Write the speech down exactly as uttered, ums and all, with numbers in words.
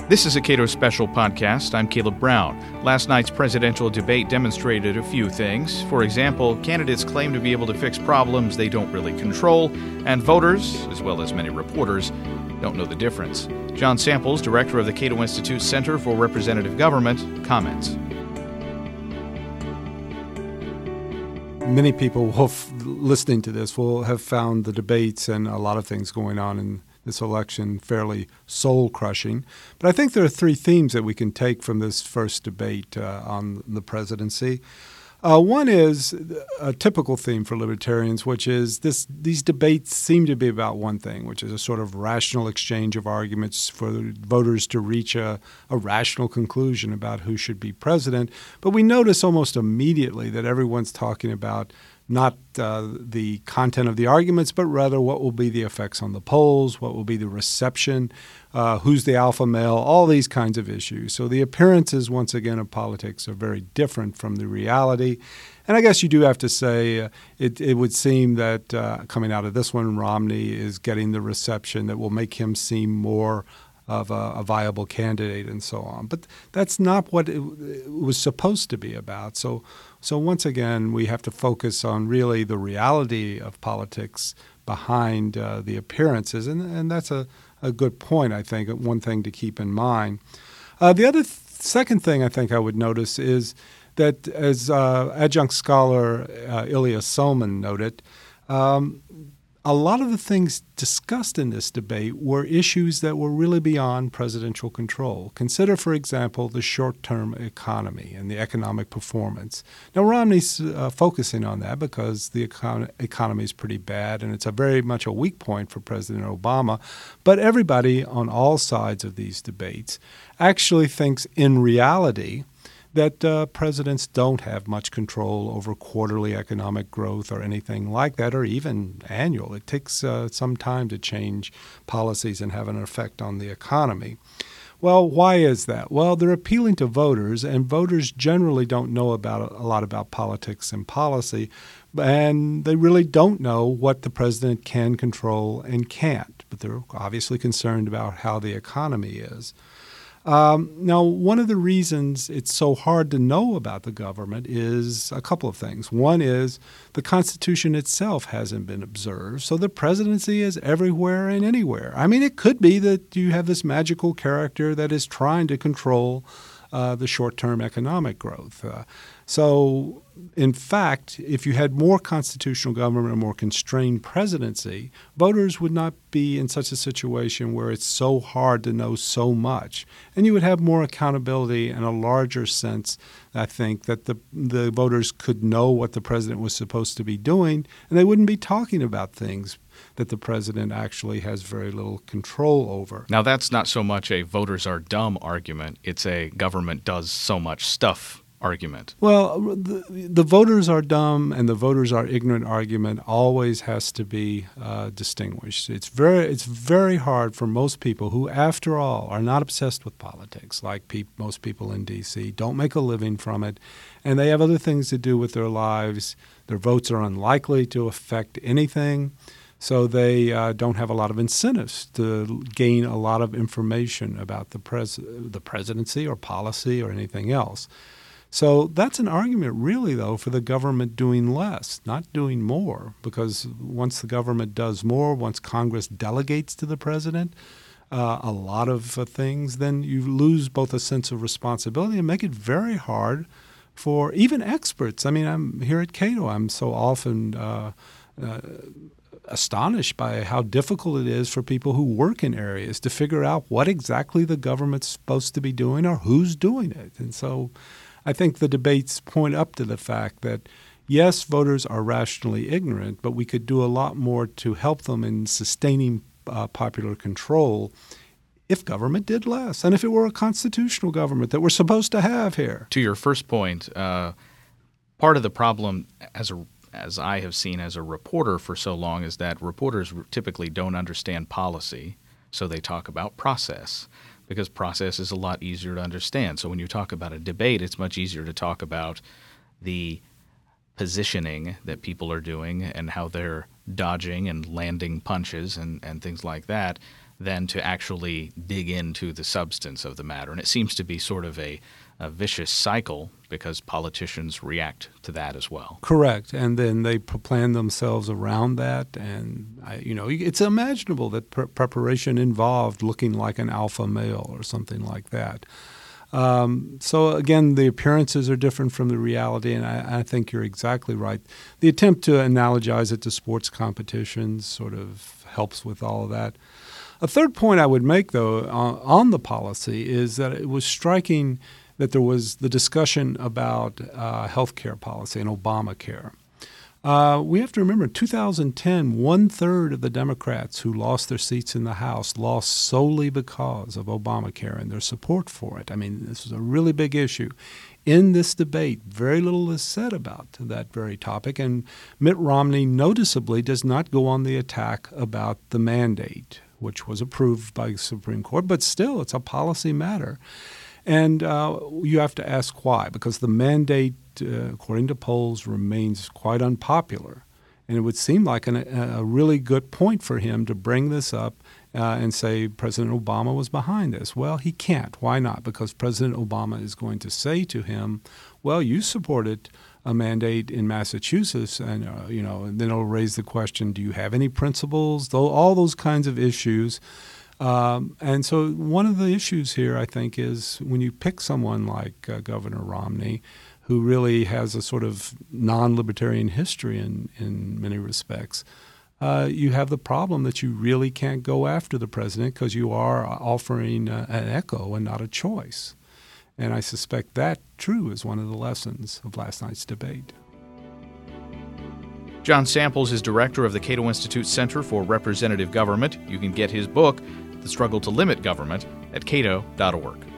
This is a Cato Special podcast. I'm Caleb Brown. Last night's presidential debate demonstrated a few things. For example, candidates claim to be able to fix problems they don't really control, and voters, as well as many reporters, don't know the difference. John Samples, director of the Cato Institute Center for Representative Government, comments. Many people will f- listening to this will have found the debates and a lot of things going on in this election fairly soul-crushing. But I think there are three themes that we can take from this first debate uh, on the presidency. Uh, one is a typical theme for libertarians, which is this: these debates seem to be about one thing, which is a sort of rational exchange of arguments for voters to reach a, a rational conclusion about who should be president. But we notice almost immediately that everyone's talking about not uh, the content of the arguments, but rather what will be the effects on the polls, what will be the reception, uh, who's the alpha male, all these kinds of issues. So the appearances, once again, of politics are very different from the reality. And I guess you do have to say uh, it, it would seem that uh, coming out of this one, Romney is getting the reception that will make him seem more of a, a viable candidate and so on. But that's not what it, it was supposed to be about. So so once again, we have to focus on really the reality of politics behind uh, the appearances. And, and that's a, a good point, I think, one thing to keep in mind. Uh, the other th- second thing I think I would notice is that, as uh, adjunct scholar uh, Ilya Soman noted, um, a lot of the things discussed in this debate were issues that were really beyond presidential control. Consider, for example, the short-term economy and the economic performance. Now, Romney's uh, focusing on that because the econ- economy is pretty bad, and it's a very much a weak point for President Obama. But everybody on all sides of these debates actually thinks, in reality, that uh, presidents don't have much control over quarterly economic growth or anything like that, or even annual. It takes uh, some time to change policies and have an effect on the economy. Well, why is that? Well, they're appealing to voters, and voters generally don't know about a lot about politics and policy, and they really don't know what the president can control and can't. But they're obviously concerned about how the economy is. Um, now, one of the reasons it's so hard to know about the government is a couple of things. One is the Constitution itself hasn't been observed, so the presidency is everywhere and anywhere. I mean, it could be that you have this magical character that is trying to control uh, the short-term economic growth. Uh, so, in fact, if you had more constitutional government, a more constrained presidency, voters would not be in such a situation where it's so hard to know so much. And you would have more accountability and a larger sense, I think, that the the voters could know what the president was supposed to be doing, and they wouldn't be talking about things that the president actually has very little control over. Now, that's not so much a voters are dumb argument. It's a government does so much stuff argument. Well, the, the voters are dumb and the voters are ignorant argument always has to be uh, distinguished. It's very it's very hard for most people who, after all, are not obsessed with politics, like pe- most people in D C, don't make a living from it, and they have other things to do with their lives. Their votes are unlikely to affect anything, so they uh, don't have a lot of incentives to gain a lot of information about the pres- the presidency or policy or anything else. So that's an argument really, though, for the government doing less, not doing more, because once the government does more, once Congress delegates to the president uh, a lot of uh, things, then you lose both a sense of responsibility and make it very hard for even experts. I mean, I'm here at Cato. I'm so often uh, uh, astonished by how difficult it is for people who work in areas to figure out what exactly the government's supposed to be doing or who's doing it. And so I think the debates point up to the fact that, yes, voters are rationally ignorant, but we could do a lot more to help them in sustaining uh, popular control if government did less and if it were a constitutional government that we're supposed to have here. To your first point, uh, part of the problem, as a, as I have seen as a reporter for so long, is that reporters typically don't understand policy, so they talk about process. Because process is a lot easier to understand. So when you talk about a debate, it's much easier to talk about the positioning that people are doing and how they're dodging and landing punches and, and things like that than to actually dig into the substance of the matter. And it seems to be sort of a, a vicious cycle because politicians react to that as well. Correct. And then they plan themselves around that. And, I, you know, it's imaginable that pre- preparation involved looking like an alpha male or something like that. Um, so, again, the appearances are different from the reality, and I, I think you're exactly right. The attempt to analogize it to sports competitions sort of helps with all of that. A third point I would make, though, uh, on the policy is that it was striking that there was the discussion about uh, health care policy and Obamacare. Uh, we have to remember, in two thousand ten, one-third of the Democrats who lost their seats in the House lost solely because of Obamacare and their support for it. I mean, this is a really big issue. In this debate, very little is said about that very topic, and Mitt Romney noticeably does not go on the attack about the mandate, which was approved by the Supreme Court, but still it's a policy matter. And uh, you have to ask why, because the mandate, uh, according to polls, remains quite unpopular. And it would seem like an, a really good point for him to bring this up uh, and say President Obama was behind this. Well, he can't. Why not? Because President Obama is going to say to him, well, you supported a mandate in Massachusetts, and uh, you know, and then it'll raise the question, do you have any principles? Though all those kinds of issues. Um, and so one of the issues here, I think, is when you pick someone like uh, Governor Romney, who really has a sort of non-libertarian history in, in many respects, uh, you have the problem that you really can't go after the president because you are offering uh, an echo and not a choice. And I suspect that, true, is one of the lessons of last night's debate. John Samples is director of the Cato Institute Center for Representative Government. You can get his book, The Struggle to Limit Government, at cato dot org.